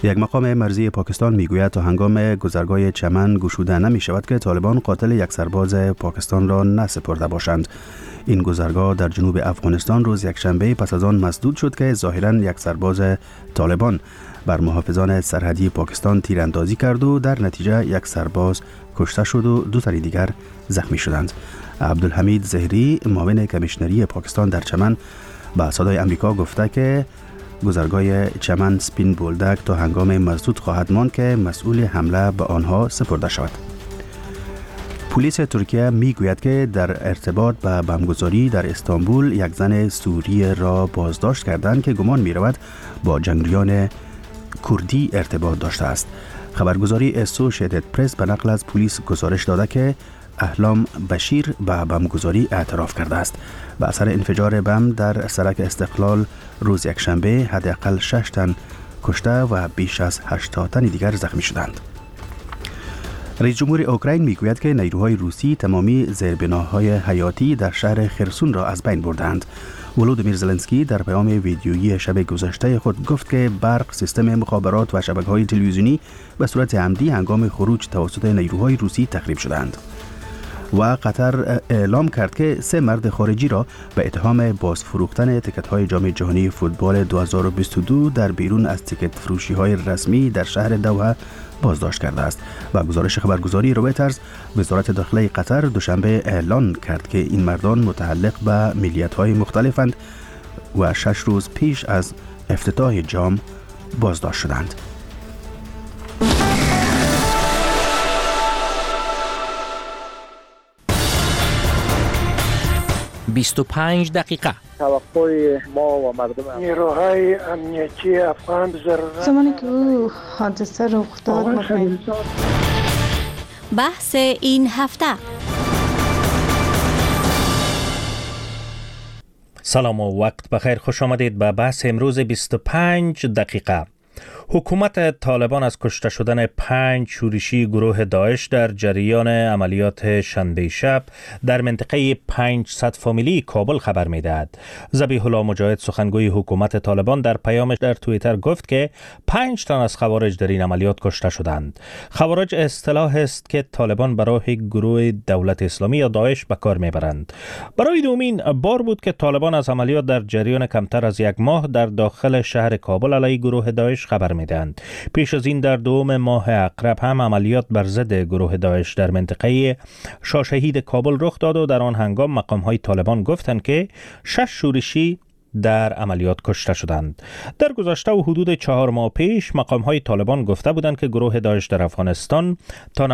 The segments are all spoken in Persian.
یک مقام مرزی پاکستان میگوید تا هنگام گذرگاه چمن گشوده نمی شود که طالبان قاتل یک سرباز پاکستان را نسپرده باشند. این گذرگاه در جنوب افغانستان روز یکشنبه پس از آن مسدود شد که ظاهراً یک سرباز طالبان بر محافظان سرحدی پاکستان تیراندازی کرد و در نتیجه یک سرباز کشته شد و دو تن دیگر زخمی شدند. عبدالحمید زهری معاون کمیشنری پاکستان در چمن با صدای امریکا گفته که گذرگاه چمن سپین بولدک تا هنگام مسدود خواهد ماند که مسئول حمله به آنها سپرده شود. پلیس ترکیه میگوید که در ارتباط به بمبگذاری در استانبول یک زن سوریه را بازداشت کردند که گمان می‌رود با جنگجویان کردی ارتباط داشته است. خبرگزاری اسوشیتد پرس به نقل از پلیس گزارش داده که احلام بشیر به بمبگذاری اعتراف کرده است. به اثر انفجار بم در سرک استقلال روز یکشنبه حداقل 6 تن کشته و بیش از 80 تن دیگر زخمی شدند. رئیس جمهور اوکراین میگوید که نیروهای روسی تمامی زیربناهای حیاتی در شهر خرسون را از بین بردند. ولودیمیر زلنسکی در پیام ویدیویی شب گذشته خود گفت که برق، سیستم مخابرات و شبکه‌های تلویزیونی به صورت عمدی هنگام خروج توسط نیروهای روسی تخریب شدند. و قطر اعلام کرد که 3 مرد خارجی را به اتهام بازفروختن تیکت‌های جام جهانی فوتبال 2022 در بیرون از تیکت فروشی‌های رسمی در شهر دوحه بازداشت کرده است. و گزارش خبرگزاری رویترز، وزارت داخلی قطر دوشنبه اعلان کرد که این مردان متعلق به ملیت‌های مختلفند و 6 روز پیش از افتتاح جام بازداشت شدند. 25 دقیقه. توقع ما و مردم نیروهای امنیتی افغان زمانی که او حادثه رخ داد بحث این هفته. سلام و وقت بخیر، خوش آمدید به بحث امروز 25 دقیقه. حکومت طالبان از کشته شدن 5 شورشی گروه داعش در جریان عملیات شنبه شب در منطقه 500 فامیلی کابل خبر می‌دهد. ذبیح الله مجاهد سخنگوی حکومت طالبان در پیامش در توییتر گفت که 5 تن از خوارج در این عملیات کشته شدند. خوارج اصطلاح است که طالبان برای گروه دولت اسلامی یا داعش به کار می‌برند. برای دومین بار بود که طالبان از عملیات در جریان کمتر از 1 ماه در داخل شهر کابل علیه گروه داعش خبر میدند. پیش از این در دوم ماه اقرب هم عملیات بر ضد گروه داعش در منطقه شاهشهید کابل رخ داد و در آن هنگام مقام‌های طالبان گفتند که 6 شورشی در عملیات کشته شدند. در گذشته و حدود 4 ماه پیش مقام‌های طالبان گفته بودند که گروه داعش در افغانستان تا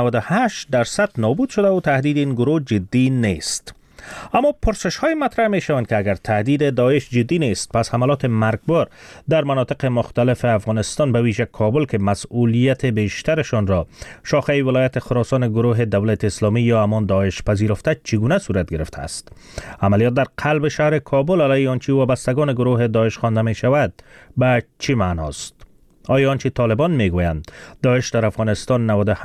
98% نابود شده و تهدید این گروه جدی نیست. اما پرسش‌های مطرح می‌شوند که اگر تهدید داعش جدی نیست، پس حملات مرگبار در مناطق مختلف افغانستان به ویژه کابل که مسئولیت بیشترشان را شاخه ولایت خراسان گروه دولت اسلامی یا همان داعش پذیرفته چگونه صورت گرفته است؟ عملیات در قلب شهر کابل علیه آنچه وابستگان گروه داعش خوانده می‌شود به چه معناست؟ آیا آنچه طالبان می‌گویند داعش در افغانستان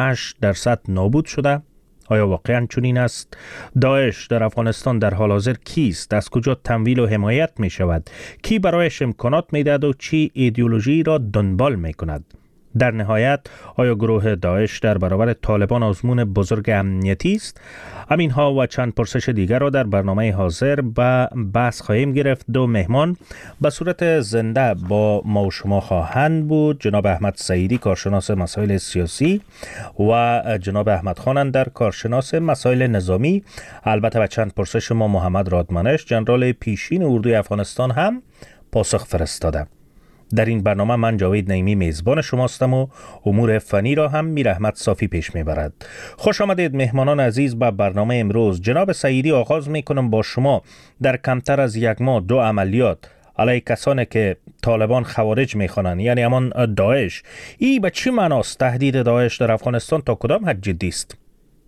98% نابود شده؟ آیا واقعاً چنین است؟ داعش در افغانستان در حال حاضر کیست؟ از کجا تمویل و حمایت می شود؟ کی برایش امکانات می دهد و چی ایدئولوژی را دنبال می کند؟ در نهایت آیا گروه داعش در برابر طالبان آزمون بزرگ امنیتی است؟ همینها و چند پرسش دیگر را در برنامه حاضر به بحث خواهیم گرفت. 2 مهمان به صورت زنده با ما و شما خواهند بود: جناب احمد سعیدی، کارشناس مسائل سیاسی، و جناب احمد خان اندر، کارشناس مسائل نظامی. البته به چند پرسش ما محمد رادمنش، جنرال پیشین اردوی افغانستان، هم پاسخ فرستاده. در این برنامه من جاوید نعیمی میزبان شماستم و امور فنی را هم میر احمد صافی پیش میبرد. خوش آمدید مهمانان عزیز به برنامه امروز. جناب سعیدی، آغاز میکنم با شما. در کمتر از 1 ماه 2 عملیات علیه کسانی که طالبان خوارج میخوانند، یعنی همان داعش، ای به چه معناست؟ تهدید داعش در افغانستان تا کدام حد جدی است؟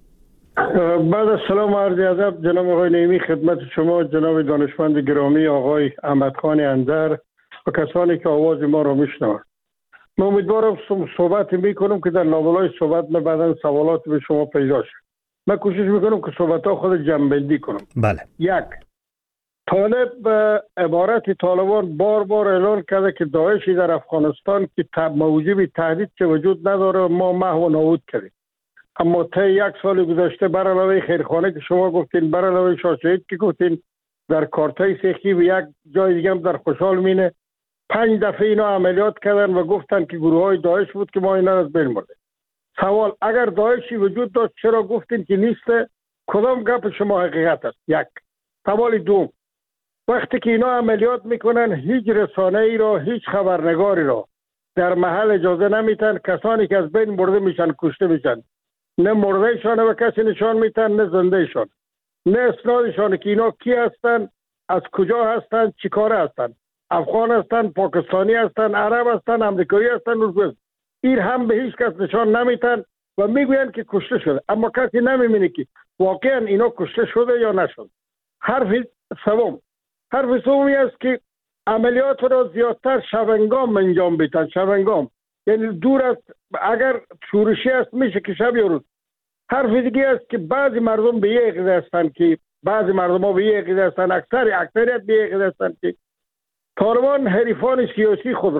بعد از سلام و عرض ادب جناب آقای نعیمی، خدمت شما جناب دانشمند گرامی آقای احمد خان اندر و کسانی که آواز ما را میشنوند. من امیدوارم صحبت میکنم که در لابلای صحبت من بعداً سوالات به شما پیدا شد. من کوشش میکنم که صحبت ها خود جمع‌بندی کنم. بله. 1. طالب به عبارت طالبان بار بار اعلان کرده که داعشی در افغانستان که موجب تهدید که وجود نداره ما محو و نابود کردیم. اما طی 1 سال گذشته بر علاوه خیرخانه که شما گفتین، بر علاوه شاهشهید که گفتین، در کارتای سیخی و یک جای دیگه هم در خوشحال مینه 5 دفعه اینا عملیات کردن و گفتن که گروه های داعش بود که ما اینا از بین برده. سوال، اگر داعشی وجود داشت چرا گفتین که نیست؟ کدام گپ شما حقیقت است؟ یک. سوال دوم، وقتی که اینا عملیات میکنن هیچ رسانه ای را، هیچ خبرنگاری را در محل اجازه نمیتن. کسانی که از بین برده میشن، کشته میشن، نه مردهشان و کسی نشان میتن نه زندهشان، نه اسنادشان که اینا کی هستن، از کجا هستن، چی کاره هستن، افغان هستن، پاکستانی هستن، عرب هستن، امریکایی هستن، روز این هم به هیچ کس نشان نمیتن و میگوین که کشته شده، اما کسی نمیبینه که واقعا اینا کشته شده یا نشده. حرف سومی است که عملیات را زیادتر شبنگام انجام بدن. شبنگام یعنی دور است، اگر شورشی است میشه که شب یا روز. حرف دیگه است که بعضی مردم به یک عقیده هستند، که بعضی مردم ها به یک عقیده هستند، اکثریت به یک عقیده هستند که طالبان حریفان سیاسی خود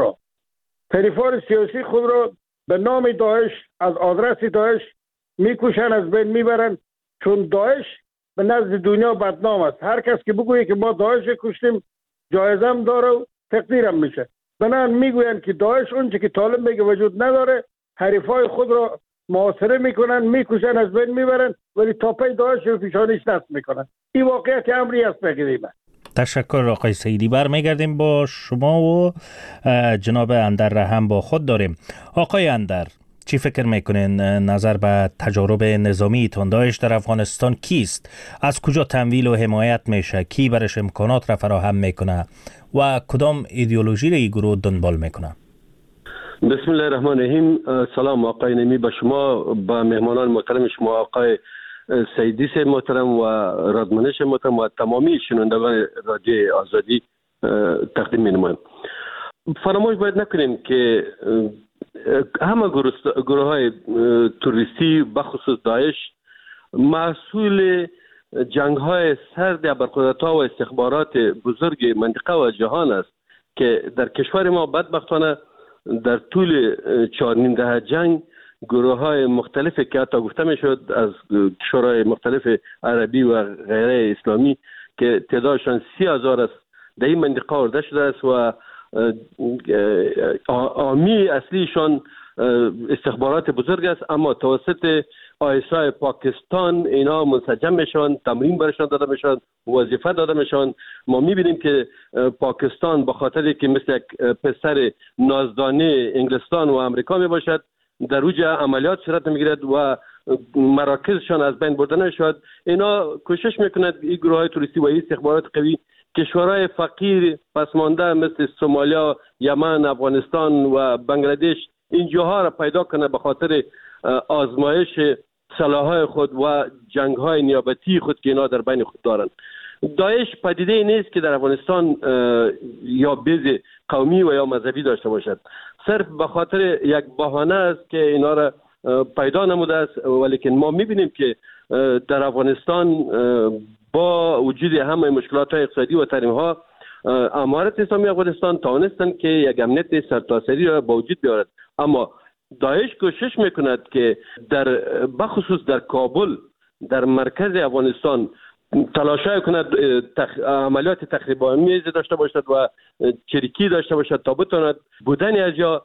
را به نام داعش از آدرس داعش میکشن، از بین میبرن، چون داعش به نزد دنیا بدنام است. هر کس که بگویه که ما داعش کشتیم جایزه هم داره و تقدیر هم میشه. بنابراین میگوین که داعش اونچه که طالب میگه وجود نداره، حریفای خود را محاصره میکنن، میکشن، از بین میبرن، ولی تاپه داعش رو پیشانیش دست میکنن. این واقعیت امری است بگیریم. تشکر آقای سیدی. برمیگردیم با شما و جناب اندر را هم با خود داریم. آقای اندر، چی فکر میکنین نظر به تجارب نظامی داعش در افغانستان کیست؟ از کجا تمویل و حمایت میشه؟ کی برش امکانات را فراهم میکنه و کدام ایدئولوژی را این گروه دنبال میکنه؟ بسم الله الرحمن الرحیم. سلام آقای نمی به شما، با مهمانان محترم شما آقای سیدی سے محترم و رادمنش محترم و تمامی شنوندگان رادیو آزادی تقدیم می‌نمایم. فراموش باید نکنیم که همه گروه های توریستی بخصوص داعش محصول جنگ های سرد ابرقدرت‌ها و استخبارات بزرگ منطقه و جهان است که در کشور ما بدبختانه در طول 4 دهه جنگ گروه های مختلفی که حتی گفته می شد از کشورهای مختلف عربی و غیره اسلامی که تعدادشان 30,000 است در این منطقه آورده شده است و عامی اصلیشان استخبارات بزرگ است، اما توسط آیسای پاکستان اینا منسجم میشن، تمرین برشان داده میشن، وظیفه داده میشن. ما میبینیم که پاکستان به خاطر که مثل یک پسر نازدانه انگلستان و امریکا میباشد در اوج عملیات صورت میگیرد و مراکزشان از بین برده نشد. اینا کوشش میکنند این گروه های توریستی و این استخبارات قوی کشورهای فقیر پسمانده مثل سومالیا، یمن، افغانستان و بنگلادش این جاها را پیدا کنه به خاطر آزمایش سلاح‌های خود و جنگ‌های نیابتی خود که اینا در بین خود دارند. داعش پدیده نیست که در افغانستان یا بیز قومی و یا مذهبی داشته باشد، صرف به خاطر یک بهانه است که اینا را پیدا نموده است. ولیکن ما می‌بینیم که در افغانستان با وجود همه مشکلات‌های اقتصادی و تحریم‌ها امارت اسلامی افغانستان توانستند که یک امنیت سرتاسری را با وجود بیاورد، اما داعش کوشش میکند که در بخصوص در کابل در مرکز افغانستان تلاشای کند عملیات تخریب‌آمیز داشته باشد و چریکی داشته باشد تا بتواند بودن از جا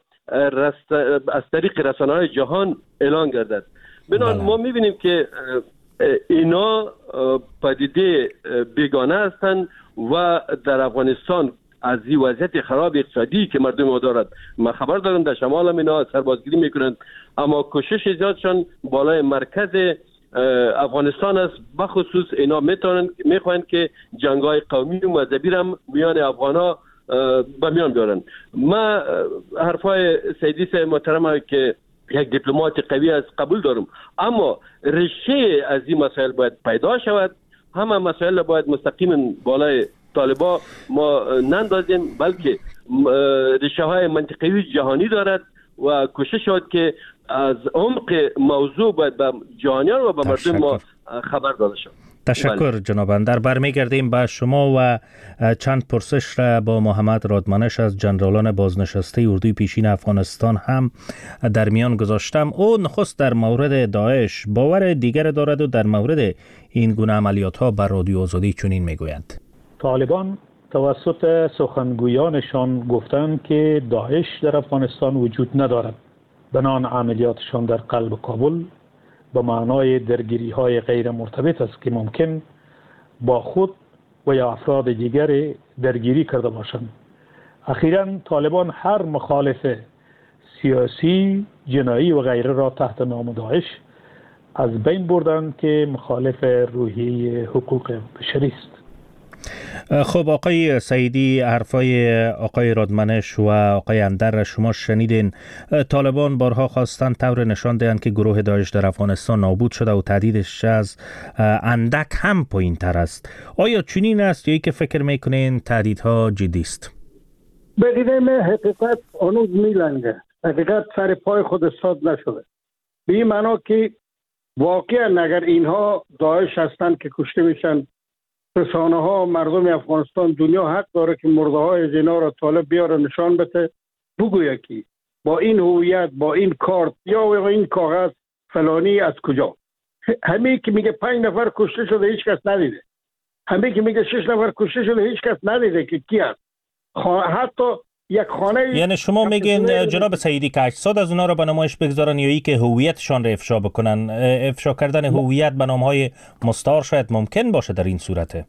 از طریق رسانه‌های جهان اعلان گردد. بنابراین ما می‌بینیم که اینا پدیده بیگانه هستند و در افغانستان از این وضعیت خراب اقتصادی که مردم ما دارد ما خبر دارم، در شمال هم اینا سربازگیری میکنند، اما کوشش زیادشان بالای مرکز افغانستان است. بخصوص اینا میخواهند که جنگ‌های قومی و مذهبی هم میان افغانا به میان بیارن. ما حرفای سیدی سے محترم که یک دیپلمات قوی از قبول دارم، اما ریشه از این مسائل باید پیدا شود. همه مسائل باید مستقیما بالای طالبا ما نندازیم، بلکه ریشه های منطقی جهانی دارد و کوشش شد که از عمق موضوع باید به جهانیان و به مردم ما خبر داده شد. تشکر جناب اندر. برمیگردیم به شما و چند پرسش را با محمد رادمنش از جنرالان بازنشسته اردوی پیشین افغانستان هم در میان گذاشتم. او نخست در مورد داعش باور دیگر دارد و در مورد این گونه عملیات ها بر رادیو آزادی چنین میگویند: طالبان توسط سخنگویانشان گفتند که داعش در افغانستان وجود ندارد. بنان عملیاتشان در قلب کابل به معنای درگیری های غیر مرتبط است که ممکن با خود و یا افراد دیگر درگیری کرده باشند. اخیراً طالبان هر مخالف سیاسی، جنایی و غیره را تحت نام داعش از بین بردند که مخالف روحیه حقوق بشری است. خب آقای سعیدی، حرفای آقای رادمنش و آقای اندر شما شنیدین. طالبان بارها خواستند طور نشان دهند که گروه داعش در افغانستان نابود شده و تهدیدش از اندک هم پایین تر است. آیا چنین است یا ای که فکر میکنین تهدیدها جدی است؟ بگیدیم حقیقت هنوز میلنگه. حقیقت سر پای خود استاد نشده. به این معنا که واقعا اگر اینها داعش هستند که کشته میشن، رسانه ها، مردم افغانستان، دنیا حق داره که مرده های زینا را طالب بیاره نشان بده، بگویه که با این هویت، با این کارت یا این کاغذ فلانی از کجا. همه که میگه 5 نفر کشته شده هیچ کس ندیده. همه که میگه 6 نفر کشته شده هیچ کس ندیده که کی است. حتی یک خانه، یعنی شما میگین جناب سعیدی که اجساد از اونا رو به نمایش بگذارن یا ای که هویتشان رو افشا بکنن؟ افشا کردن هویت به نامهای مستعار شاید ممکن باشه در این صورته.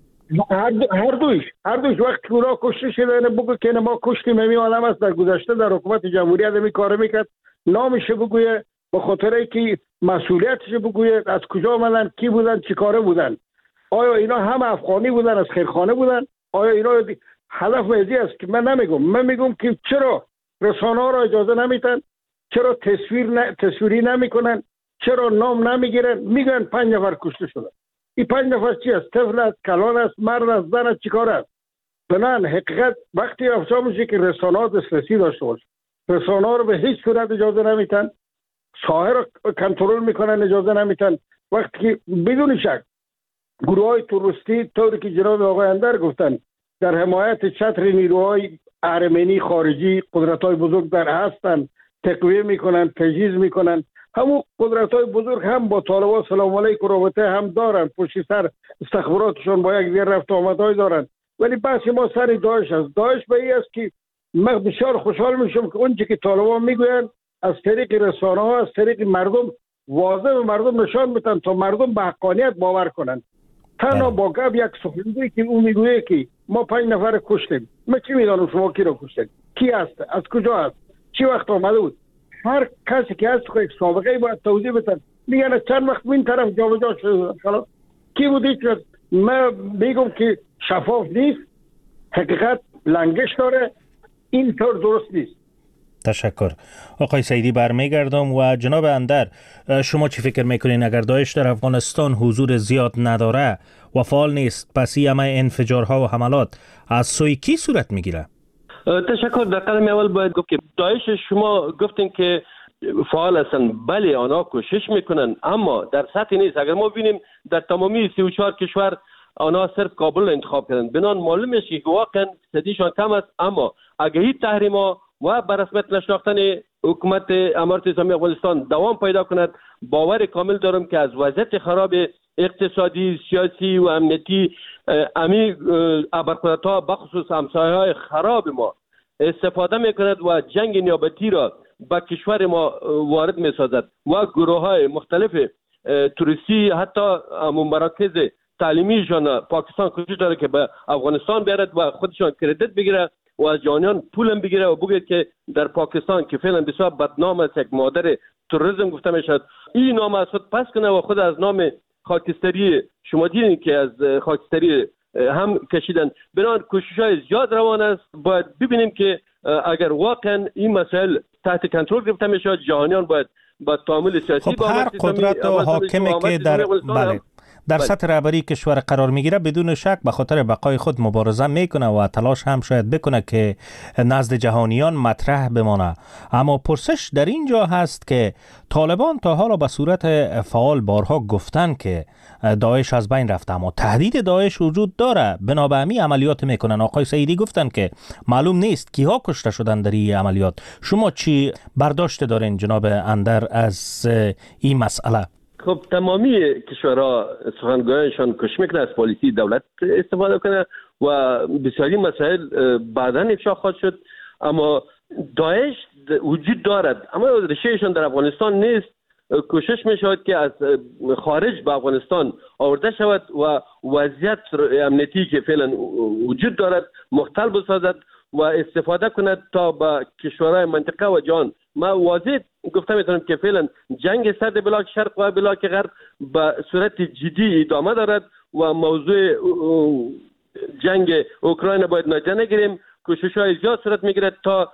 هر دویش وقتی اونا کشته شدن بگو که ما کشتیم، همین آدم است در گذشته در حکومت جمهوریت همین کار میکرد، نامش بگویه، به خاطر اینکه مسئولیتش بگویه، از کجا آمدن، کی بودن، چی کاره بودن. آیا اینا هم افغانی بودن، از خیرخانه بودن؟ آیا اینا هدف ازی است که من میگم که چرا رسانه ها را اجازه نمیتن، چرا تصویری نمیکنن، چرا نام نمیگیرن، میگن 5 نفر کشته شدن. این 5 نفر چی است؟ طفل است، کلان است، مرد است، زن است، چیکار است؟ بنان حقیقت وقتی افشا میشه که رسانه ها دسترسی داشته باشه. رسانه ها رو به هیچ صورت اجازه نمیتن، ساحه را کنترل میکنن، اجازه نمیتن. وقتی که بدون شک گروه های تروریستی طوری که جناب آقای اندر گفتن در حمایت چتر نیروهای ارمنی خارجی، قدرت‌های بزرگ در هستند، تقویه میکنن، تجهیز میکنن. همون قدرت‌های بزرگ هم با طالبان سلام علیکم رابطه هم دارن، پشت سر استخباراتشون با یک دیگر رفت آمدهای دارن. ولی بحث ما سر داعش است. داعش به این است که من بسیار خوشحال میشم که اونچه که طالبان میگوین از طریق رسانه ها، از طریق مردم واضح به مردم نشان بدن تا مردم به حقانیت باور کنن. تنها با گپ یک سخنگوی که اون میگویه که ما 5 نفر کشتیم، من چی میدانم شما کی رو کشتید، کی هست، از کجا هست، چی وقت آمده بود. هر کسی که هست یک سابقه باید توضیح بدن. میگن چند وقت این طرف جابجا شده، خلاص کی بود هیچ. من میگم که شفاف نیست، حقیقت لنگش داره، این طور درست نیست. تشکر. آقای سعیدی برمیگردم و جناب اندر، شما چی فکر میکنین اگر داعش در افغانستان حضور زیاد نداره و فعال نیست، پس این همه انفجارها و حملات از سوی کی صورت میگیره؟ تشکر. در قدم اول باید گفت که داعش شما گفتین که فعال هستن. بله آنها کوشش میکنن اما در سطحی نیست. اگر ما ببینیم در تمامی 34 کشور آنها صرف کابل انتخاب کردن، بنان معلوم میشه که واقعا صدیشان کم است. اما اگه تحریما و بر رسمیت نشناختن حکومت امارت اسلامی افغانستان دوام پیدا کند، باور کامل دارم که از وضعیت خراب اقتصادی، سیاسی و امنیتی امی ابرقدرت‌ها بخصوص همسایه‌های خراب ما استفاده میکند و جنگ نیابتی را به کشور ما وارد میسازد و گروه‌های مختلف توریستی، حتی مراکز تعلیمیشان پاکستان کوشش داره که به افغانستان بیارد و خودشان کردیت بگیره و از جانیان پولم بگیره و بگه که در پاکستان که فعلا بسیار بدنام است، یک مادر تروریسم گفته میشد، این نام از خود پس کنه و خود از نام خاکستری شما دیدین که از خاکستری هم کشیدن. بنابراین کوشش‌های زیاد روان است. باید ببینیم که اگر واقعا این مسائل تحت کنترل گرفته میشه، جهانیان باید با تعامل سیاسی خب هر قدرت و حاکمی که در در سطح رهبری کشور قرار میگیره، بدون شک به خاطر بقای خود مبارزه میکنه و تلاش هم شاید بکنه که نزد جهانیان مطرح بمانه. اما پرسش در اینجا هست که طالبان تا حالا به صورت فعال بارها گفتن که داعش از بین رفته، اما تهدید داعش وجود داره، بنابراین عملیات میکنن. آقای سعیدی گفتن که معلوم نیست کیها کشته شدن در این عملیات. شما چی برداشت دارین جناب اندر از این مسئله؟ خب تمامی کشورها سخنگویانشان کش میکنه، از پالیسی دولت استفاده کنه و بسیاری مسائل بعدا افشا خواهد شد. اما داعش وجود دارد، اما ریشهشان در افغانستان نیست. کوشش می شود که از خارج به افغانستان آورده شود و وضعیت امنیتی که فعلا وجود دارد مختل بسازد و استفاده کند تا به کشورهای منطقه و جهان. ما واضح گفته میتونم که فعلا جنگ سرد بلاک شرق و بلاک غرب به صورت جدی ادامه دارد و موضوع جنگ اوکراین باید نادیده نگیریم. کوشش‌های زیاد صورت میگیرد تا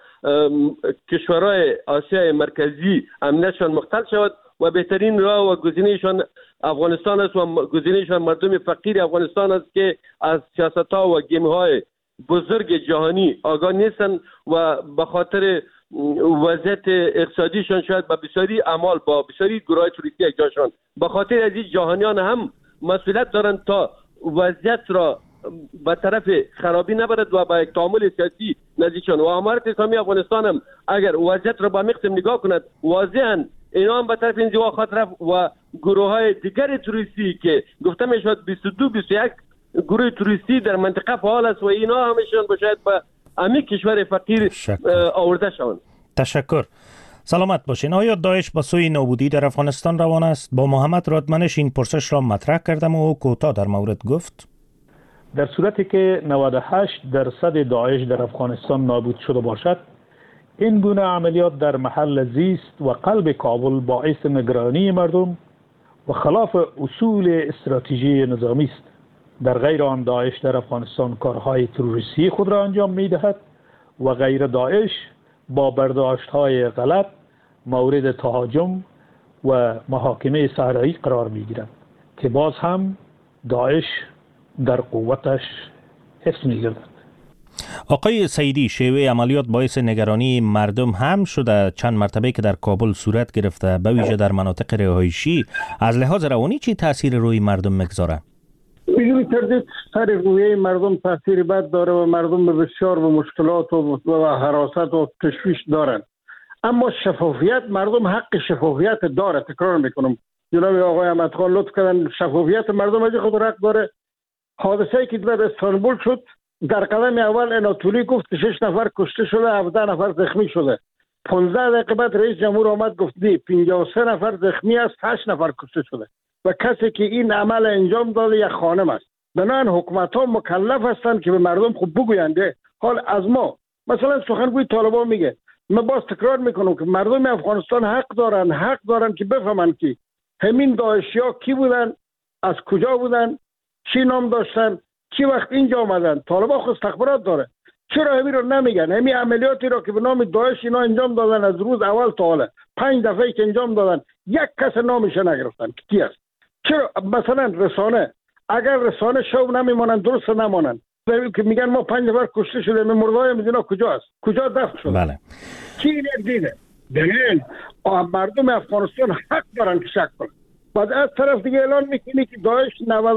کشورهای آسیای مرکزی امنیتشان مختل شود و بهترین راه و گزینه‌شان افغانستان است و گزینه‌شان مردم فقیر افغانستان است که از سیاست‌ها و گیم‌های بزرگ جهانی آگاه نیستند و به خاطر وضعیت اقتصادیشان شاید با بسیاری اعمال با بسیاری گروه‌های توریستی اجاشان به خاطر از این جهانیان هم مسئولیت دارند تا وضعیت را به طرف خرابی نبرد و با یک تعامل سیاسی نزدیکشان. و امارت اسلامی افغانستان هم اگر وضعیت را با مقسم نگاه کند واضحاً اینا هم به طرف انزوا خواهد رفت و گروه‌های دیگر توریستی که گفته میشد 22-21 گروه توریستی در منطقه فعال است و اینا همشون باید به همین کشور فقیر آورده شوند. تشکر. سلامت باشین. آیا داعش با سوی نابودی در افغانستان روان است؟ با محمد رادمنش این پرسش را مطرح کردم و کوتاه در مورد گفت. در صورتی که 98% داعش در افغانستان نابود شده باشد، این گونه عملیات در محل زیست و قلب کابل باعث نگرانی مردم و خلاف اصول استراتژی نظامی است. در غیر آن داعش در افغانستان کارهای تروریستی خود را انجام می دهد و غیر داعش با برداشت‌های غلط مورد تهاجم و محاکمه صحرایی قرار می گیرد که باز هم داعش در قوتش حفظ می گردد. آقای سعیدی، شیوه عملیات باعث نگرانی مردم هم شده. چند مرتبه که در کابل صورت گرفته، به ویژه در مناطق رهایشی، از لحاظ روانی چی تاثیر روی مردم میگذاره؟ بدون تردید سر روی مردم تاثیر بد داره و مردم بسیار به مشکلات و هراست و تشویش دارند. اما شفافیت، مردم حق شفافیت داره. تکرار میکنم، جناب آقای احمد خان لطف کردن، شفافیت مردم از خود حق داره. حادثه‌ای که در استانبول شد، در قدم اول اناتولی گفت که 6 نفر کشته شده، 17 نفر زخمی شده. 15 دقیقه بعد رئیس جمهور آمد گفت دی 53 نفر زخمی است، 8 نفر کشته شده و کسی که این عمل انجام داده یک خانم است. بنابراین حکومت‌ها مکلف هستند که به مردم خوب بگویند. حال از ما مثلا سخنگوی طالبان میگه، من باز تکرار میکنم که مردم افغانستان حق دارن که بفهمند که همین داعشی‌ها کی بودن، از کجا بودن، چی نام داشتن، چی وقت اینجا آمدن. طالبان خود استخبارات داره، چرا همین رو نمیگن؟ همین عملیاتی رو که به نام داعش اینا انجام دادن از روز اول تا حالا 5 دفعه که انجام دادن، یک کس نامش نگرفتن که کی است. چرا مثلا رسانه، اگر رسانه شو نمیمونن درست نمونن که میگن ما 5 نفر کشته شده، مردای مدینا کجا است، کجا دفن شده؟ بله. کی این دیده؟ دلیل مردم افغانستان حق دارن که شک کنن. بعد از طرف دیگه اعلان میکنی که داعش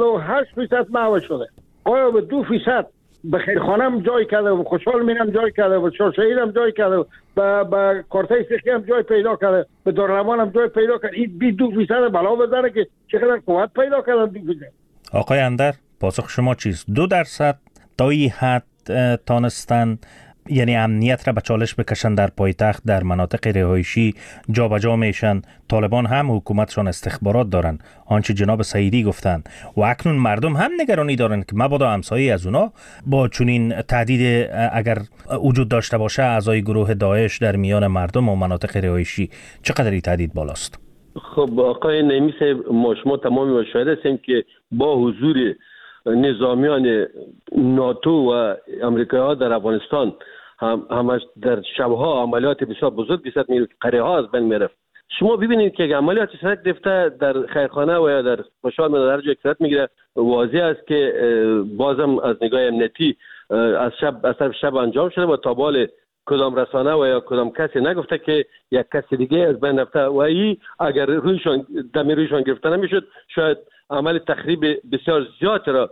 98% محو شده. آیا به 2% به خیرخانم جای کرده و خوشحال مینم جای کرده و شاهشهید هم جای کرده و به کارتای سیخی هم جای پیدا کرده، به دارالامان هم جای پیدا کرده. این 2% بلا بزنه که چقدر قوت پیدا کردن 2%. آقای اندر، پاسخ شما چیست؟ 2% تا این حد تانستن یعنی امنیت را به چالش بکشن در پایتخت، در مناطق رهایشی جابجا میشن. طالبان هم حکومتشان استخبارات دارن، آنچه جناب سعیدی گفتن، و اکنون مردم هم نگرانی دارن که مبادا همسایه از اونا با چنین تهدید اگر وجود داشته باشه اعضای گروه داعش در میان مردم و مناطق رهایشی، چقدر این تهدید بالاست؟ خب آقای نعیمی صاحب، ما شما تمامی مشاهده هستیم که با حضور نظامیان ناتو و امریکایی ها در افغانستان همش در شبها عملیات بسیار بزرگ 200 میل قریه ها از بین میرفت. شما ببینید که عملیات صورت گرفته در خیرخانه و یا در خوشحال در هر جای صورت میگیره، واضح است که بازم از نگاه امنیتی از طرف شب انجام شده و تا بال کدام رسانه و یا کدام کسی نگفته که یک کسی دیگه از بین رفته و این اگر رویشان گرفته نمیشد شاید عمل تخریب بسیار زیاد را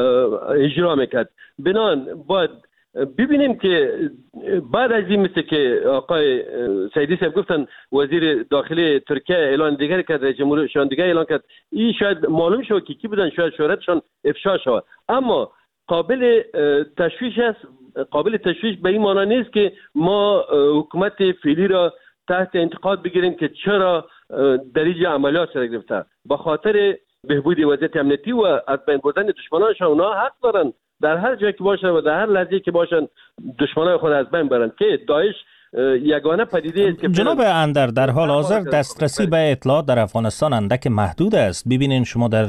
اجرا میکرد. بنان باید ببینیم که بعد از این مثل که آقای سعیدی صاحب گفتن وزیر داخلی ترکیه اعلان دیگر کرد، رئیس جمهورشان دیگر اعلان کرد، این شاید معلوم شد که کی بودن، شاید شهرتشان افشا شود. اما قابل تشویش است، قابل تشویش به این معنی نیست که ما حکومت فعلی را تحت انتقاد بگیریم که چرا در اینجا عملیات صورت گرفته. به خاطر بهبود وضعیت امنیتی و از بین بردن دشمنانشان، اونا حق دارن در هر جایی که باشن و در هر لحظه‌ای که باشن دشمنان خود از بین برن که داعش یگانه پدیده است که جناب اندر در حال حاضر دسترسی به اطلاعات در افغانستان اندک محدود است. ببینین شما در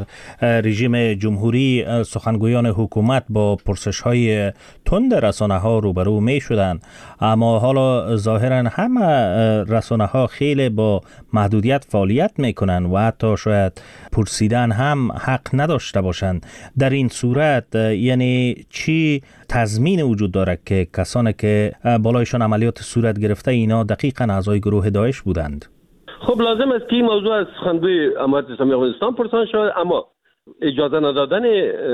رژیم جمهوری سخنگویان حکومت با پرسش‌های تند رسانه‌ها روبرو می‌شدند، اما حالا ظاهراً همه رسانه‌ها خیلی با محدودیت فعالیت می‌کنند و حتی شاید پرسیدن هم حق نداشته باشند. در این صورت یعنی چی تضمین وجود دارد که کسانی که بالایشان عملیات صورت گرفته اینا دقیقاً اعضای گروه داعش بودند؟ خب لازم است که این موضوع از سخنگوی امارت اسلامی افغانستان پرسان شود، اما اجازه ندادن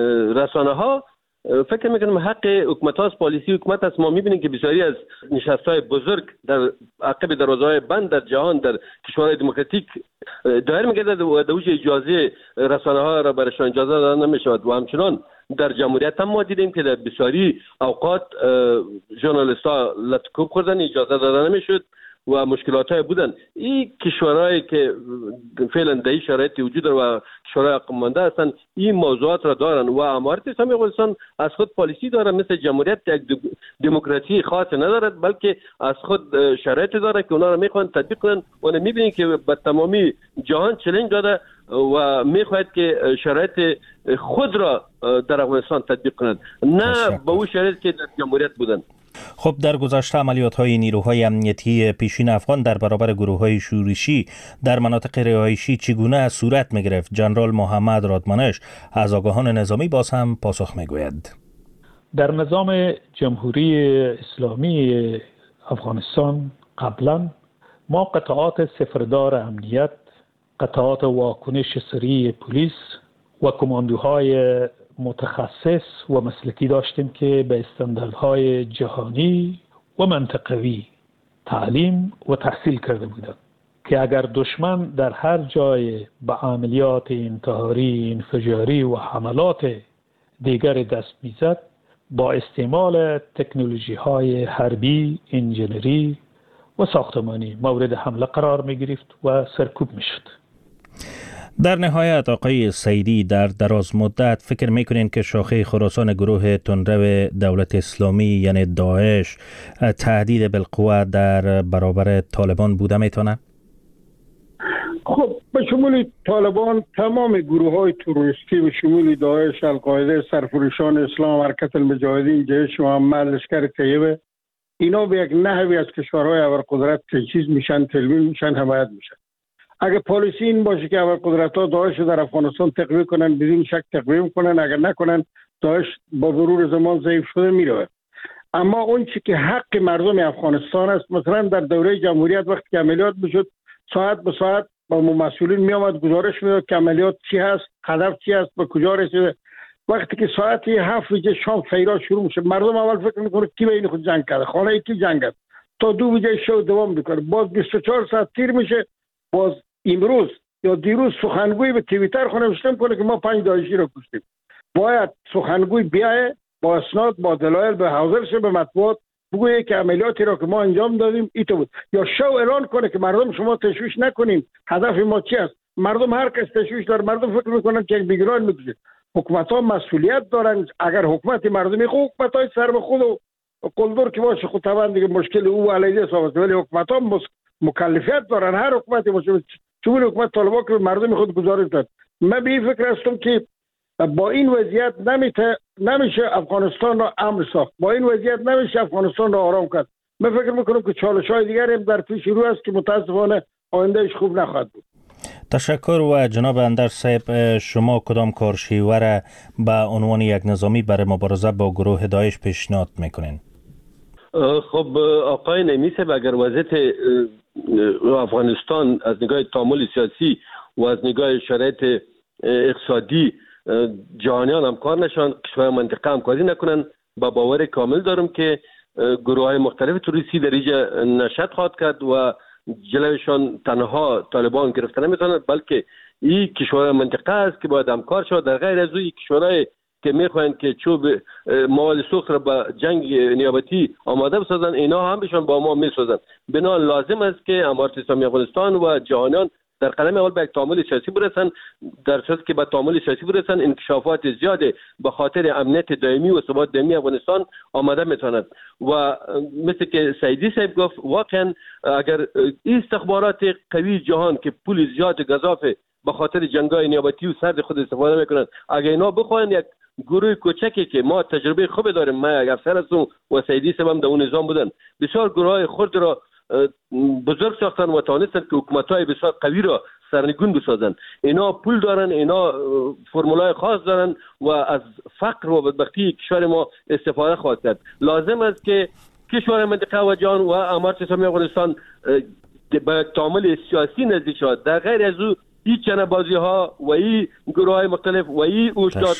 رسانه‌ها فکر میکنم حق حکومت هاست، پالیسی حکومت است. ما میبینیم که بسیاری از نشست‌های بزرگ در عقب دروازه‌های بند در جهان در کشورهای دموکراتیک دایر میگردد و دوج اجازه رسانه‌ها را برایشان اجازه داده نمیشود و همچنان در جمهوریت هم ما دیدیم که در بسیاری اوقات ژورنالیست‌ها لطکوب خوردن، اجازه داده نمیشد و مشکلات‌های بودن. این کشورهایی که فعلا در این شرایط وجود داره و کشورهای عقب مانده هستند این موضوعات را دارن و امارت اسلامی افغانستان از خود پالیسی داره، مثل جمهوریت یک دموکراسی خاص ندارد بلکه از خود شرایط داره که اونا را میخوان تطبیق کنن و میبینید که به تمامی جهان چالش داده و میخواهد که شرایط خود را در افغانستان تطبیق کنند، نه به اون شرایط که در جمهوریت بودن. خب در گذشته عملیات‌های نیروهای امنیتی پیشین افغان در برابر گروه‌های شورشی در مناطق رهایشی چگونه صورت می‌گرفت؟ جنرال محمد رادمانش از آگاهان نظامی باز هم پاسخ می‌گوید. در نظام جمهوری اسلامی افغانستان قبلا ما قطعات سفردار امنیت، قطعات واکنش سریع پلیس و کماندوهای متخصص و مسلکی داشتیم که به استانداردهای جهانی و منطقوی تعلیم و تحصیل کرده بودند که اگر دشمن در هر جای به عملیات انتحاری، انفجاری و حملات دیگر دست میزد با استعمال تکنولوژی‌های حربی، انجینری و ساختمانی مورد حمله قرار می گرفت و سرکوب می شد. در نهایت آقای سعیدی در دراز مدت فکر میکنین که شاخه خراسان گروه تندرو دولت اسلامی یعنی داعش تهدید بالقوه در برابر طالبان بوده میتونه؟ خب به شمول طالبان تمام گروه های تروریستی به شمول داعش، القاعده، سرفروشان اسلام، حرکت المجاهدین، جیش محمد، لشکر طیبه، اینا به یک نحوی از کشورهای ابرقدرت تجهیز میشن، تلوین میشن، حمایت میشن. اگر پالیسی این باشه که ابرقدرت‌ها داعش در افغانستان تقویه کنن، بدون شک تقویه کنن، اگر نکنن داعش با مرور زمان ضعیف شده میره. اما اون چی که حق مردم افغانستان است، مثلا در دوره جمهوریت وقتی که عملیات میشد ساعت به ساعت با مسئولین میآمد گزارش میداد که عملیات چی هست، هدف چی است، به کجا رسیده. وقتی که ساعت 7 بجه شام فیرا شروع میشه، مردم اول فکر میکنه کی بین خود جنگ کرده، خانه کی جنگ کرد، تا 2 بجه شب دوام میکنه. باز 24 ساعت تیر میشه، باز امروز یا دیروز سخنگوی به توییتر نوشته کنه که ما 5 داعشی رو کشتیم. باید سخنگوی بیایه با اسناد، با دلایل به حاضر شه به مطبوعات، بگویه که عملیاتی را که ما انجام دادیم ایتو بود، یا شو اعلان کنه که مردم شما تشویش نکنین، هدف ما چی است. مردم هر کس تشویش داره، مردم فکر میکنن که بیگناه میکشه. حکومت‌ها مسئولیت دارن. اگر حکومت مردمی خود حکومت‌های سر به خود و قلدر که باشه خود طبعا دیگه مشکل او علیه حساب، ولی حکومت‌ها مکلفیت دارن. هر حکومتی باشه، چون حکومت طالبان که مردم خود گزارش داد. من به این فکر هستم که با این وضعیت نمیشه افغانستان را امن ساخت، با این وضعیت نمیشه افغانستان را آرام کرد. من فکر میکنم که چالش‌های دیگری هم در پیش رو است که متاسفانه آیندهش خوب نخواهد بود. تشکر. و جناب اندر صاحب، شما کدام کارشیوه را به عنوان یک نظامی برای مبارزه با گروه داعش پیشنهاد میکنین؟ خب آقای نعیمی صاحب، اگر وضعیت افغانستان از نگاه تعامل سیاسی و از نگاه شرایط اقتصادی جهانیان همکار نشان، کشورهای منطقه همکاری نکنن، با باور کامل دارم که گروه های مختلف تروریستی در اینجا نشاط خواهد کرد و جلوشان تنها طالبان گرفته نمیتونند، بلکه این کشورهای منطقه است که باید همکار شود. در غیر از این کشورهای که میخواهند که چوب مواد سوخت را به جنگ نیابتی آماده بسازند، اینا هم بهشان با ما میسازند. بنابراین لازم است که امارت اسلامی افغانستان و جهانیان در قدم اول به یک تعامل سیاسی برسند. در صورتی که به تعامل سیاسی برسند، انکشافات زیاد به خاطر امنیت دائمی و ثبات دائمی افغانستان آماده میتواند. و مثل که سعیدی صاحب گفت، واقعا اگر این استخبارات قوی جهان که پول زیاد گزافه به خاطر جنگ‌های نیابتی و سرد خود استفاده میکنند، اگر اینا بخواهند یک گروه کوچکی که ما تجربه خوب داریم، ما یک افسر هستم و سعیدی صاحب هم در اون نظام بودن، بسیار گروه‌های خرد را بزرگ ساختن و توانستن که حکومت‌های بسیار قوی را سرنگون بسازن. اینا پول دارن، اینا فرمولای خاص دارن و از فقر و بدبختی کشور ما استفاده خواهد کرد. لازم است که کشور منطقه و جهان و امارت اسلامی افغانستان به تعامل سیاسی نزدیک شود. در غیر از او این چنه‌بازی ها و این گروه های مختلف و این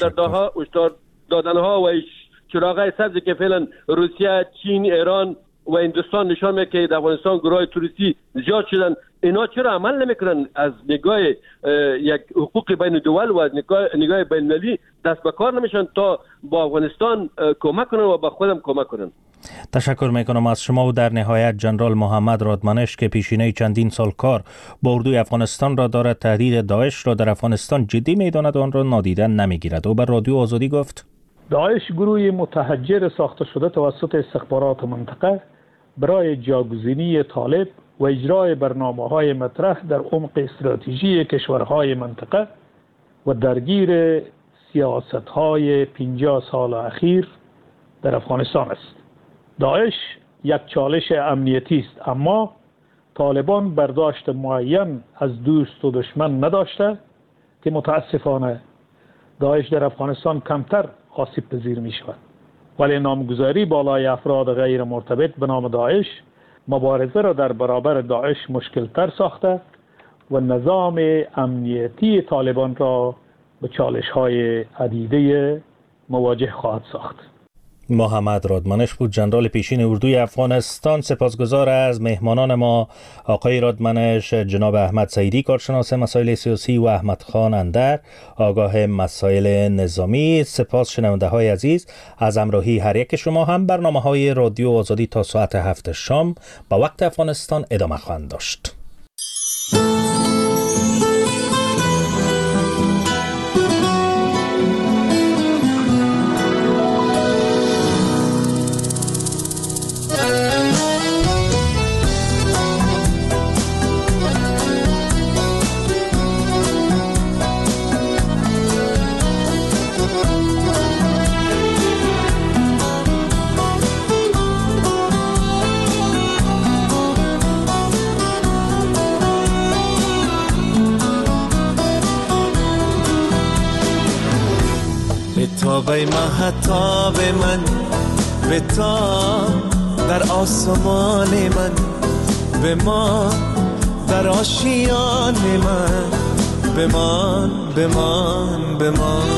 هشدار دادن ها و این چراغ سبز که فعلا روسیه، چین، ایران و هندوستان نشان میده که در افغانستان گروه توریستی زیاد شدن، اینا چرا عمل نمیکنن؟ از نگاه یک حقوق بین الدول و از نگاه بین المللی دست به کار نمیشن تا با افغانستان کمک کنن و با خودم کمک کنن. تشکر میکنم از شما. و در نهایت جنرال محمد رادمنش که پیشینه چندین سال کار با اردوی افغانستان را دارد، تهدید داعش را در افغانستان جدی میداند و آن را نادیده نمیگیرد. او بر رادیو آزادی گفت: داعش گروهی متحجر ساخته شده توسط استخبارات منطقه برای جاگزینی طالب و اجرای برنامه‌های مطرح در عمق استراتژی کشورهای منطقه و درگیر سیاست‌های 50 سال اخیر در افغانستان است. داعش یک چالش امنیتی است، اما طالبان برداشت معین از دوست و دشمن نداشته که متاسفانه داعش در افغانستان کمتر آسیب پذیر می شود. ولی نامگذاری بالای افراد غیر مرتبط به نام داعش مبارزه را در برابر داعش مشکل تر ساخته و نظام امنیتی طالبان را به چالش های عدیده مواجه خواهد ساخت. محمد رادمنش بود، جنرال پیشین اردوی افغانستان. سپاسگزار از مهمانان ما، آقای رادمنش، جناب احمد سعیدی کارشناس مسائل سیاسی و احمد خان اندر آگاه مسائل نظامی. سپاس شنونده های عزیز از همراهی هر یک شما. هم برنامه های رادیو آزادی تا ساعت 7 شام با وقت افغانستان ادامه خواهند داشت. به مهتاب من به تا در آسمان من بمان، در آشیان من بمان بمان بمان.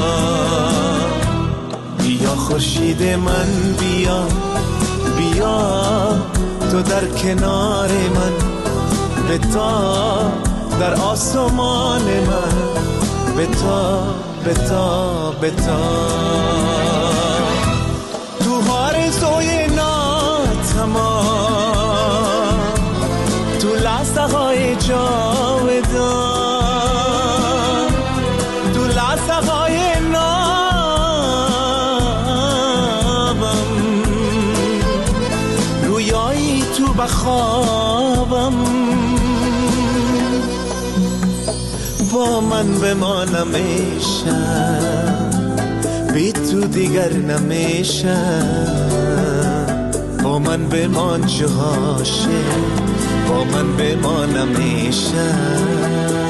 بیا خورشید من بیا بیا تو در کنار من به تا در آسمان من به تا بتا بتا. تو آرزوی ناتمام، تو لحظه های جاودان، تو لحظه های نابم، رویایی تو بخوابم. با من بمانم میشم، بی تو دیگر نمیشم. با من بمان چه عاشق با من بمان همیشه